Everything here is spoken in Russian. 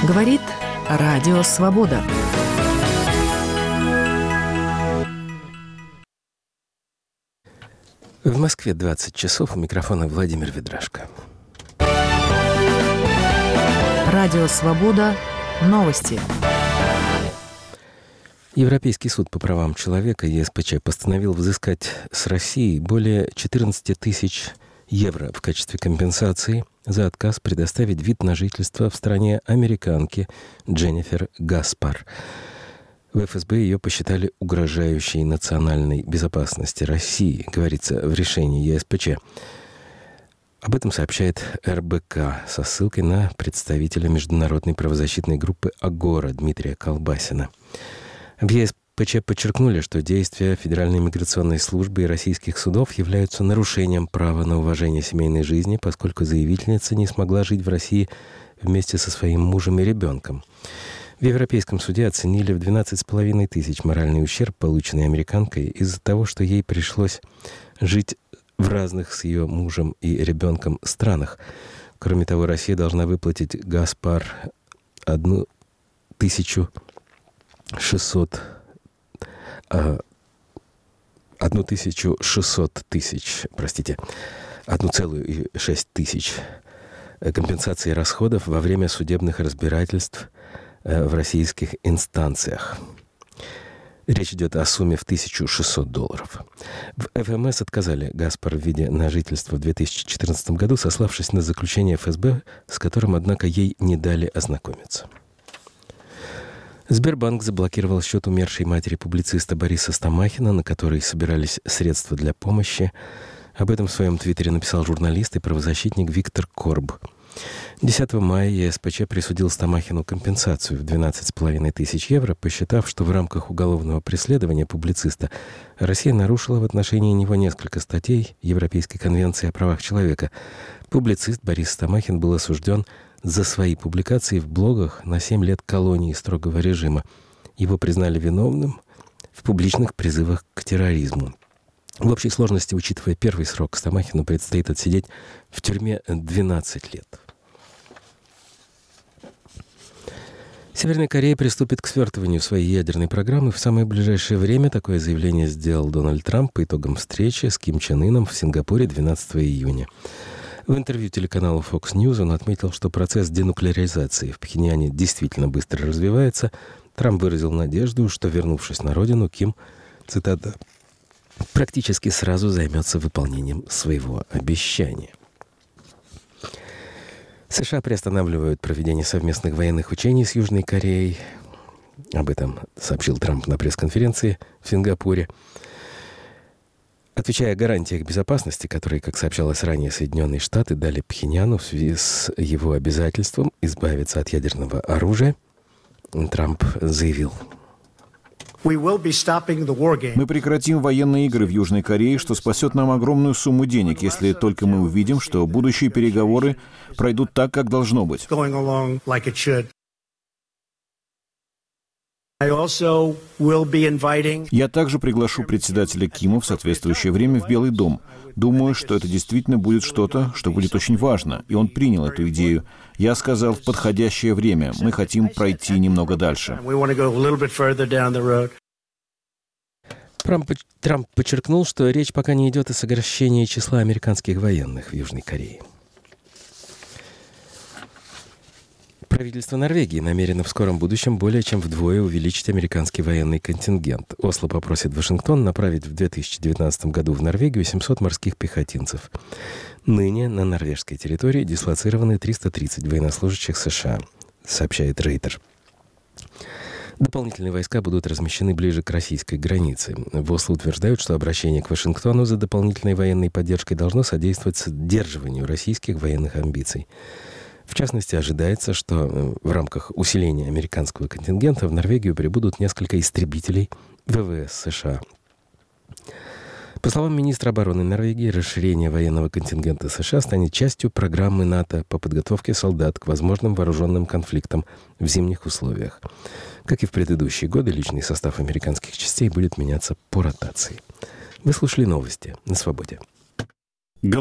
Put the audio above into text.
Говорит Радио Свобода. В Москве 20 часов. У микрофона Владимир Ведрашко. Радио Свобода. Новости. Европейский суд по правам человека ЕСПЧ постановил взыскать с России более 14 тысяч евро в качестве компенсации за отказ предоставить вид на жительство в стране американки Дженнифер Гаспар. В ФСБ ее посчитали угрожающей национальной безопасности России, говорится в решении ЕСПЧ. Об этом сообщает РБК со ссылкой на представителя международной правозащитной группы «Агора» Дмитрия Колбасина. В ЕСПЧ подчеркнули, что действия Федеральной миграционной службы и российских судов являются нарушением права на уважение семейной жизни, поскольку заявительница не смогла жить в России вместе со своим мужем и ребенком. В Европейском суде оценили в 12,5 тысяч моральный ущерб, полученный американкой, из-за того, что ей пришлось жить в разных с ее мужем и ребенком странах. Кроме того, Россия должна выплатить Гаспар 1,6 тысяч компенсации расходов во время судебных разбирательств в российских инстанциях. Речь идет о сумме в $1600. В ФМС отказали Гаспар в виде на жительство в 2014 году, сославшись на заключение ФСБ, с которым, однако, ей не дали ознакомиться. Сбербанк заблокировал счет умершей матери публициста Бориса Стамахина, на который собирались средства для помощи. Об этом в своем твиттере написал журналист и правозащитник Виктор Корб. 10 мая ЕСПЧ присудил Стамахину компенсацию в 12,5 тысяч евро, посчитав, что в рамках уголовного преследования публициста Россия нарушила в отношении него несколько статей Европейской конвенции о правах человека. Публицист Борис Стамахин был осужден за свои публикации в блогах на 7 лет колонии строгого режима. Его признали виновным в публичных призывах к терроризму. В общей сложности, учитывая первый срок, Стамахину предстоит отсидеть в тюрьме 12 лет. Северная Корея приступит к свертыванию своей ядерной программы в самое ближайшее время. Такое заявление сделал Дональд Трамп по итогам встречи с Ким Чен Ыном в Сингапуре 12 июня. В интервью телеканалу Fox News он отметил, что процесс денуклеаризации в Пхеньяне действительно быстро развивается. Трамп выразил надежду, что, вернувшись на родину, Ким, цитата, практически сразу займется выполнением своего обещания. США приостанавливают проведение совместных военных учений с Южной Кореей. Об этом сообщил Трамп на пресс-конференции в Сингапуре. Отвечая о гарантиях безопасности, которые, как сообщалось ранее, Соединенные Штаты дали Пхеньяну в связи с его обязательством избавиться от ядерного оружия, Трамп заявил: Мы прекратим военные игры в Южной Корее, что спасет нам огромную сумму денег, если только мы увидим, что будущие переговоры пройдут так, как должно быть. Я также приглашу председателя Кима в соответствующее время в Белый дом. Думаю, что это действительно будет что-то, что будет очень важно. И он принял эту идею. Я сказал, в подходящее время. Мы хотим пройти немного дальше. Трамп подчеркнул, что речь пока не идет о сокращении числа американских военных в Южной Корее. Правительство Норвегии намерено в скором будущем более чем вдвое увеличить американский военный контингент. Осло попросит Вашингтон направить в 2019 году в Норвегию 700 морских пехотинцев. Ныне на норвежской территории дислоцированы 330 военнослужащих США, сообщает Рейтер. Дополнительные войска будут размещены ближе к российской границе. В Осло утверждают, что обращение к Вашингтону за дополнительной военной поддержкой должно содействовать сдерживанию российских военных амбиций. В частности, ожидается, что в рамках усиления американского контингента в Норвегию прибудут несколько истребителей ВВС США. По словам министра обороны Норвегии, расширение военного контингента США станет частью программы НАТО по подготовке солдат к возможным вооруженным конфликтам в зимних условиях. Как и в предыдущие годы, личный состав американских частей будет меняться по ротации. Вы слушали новости на Свободе.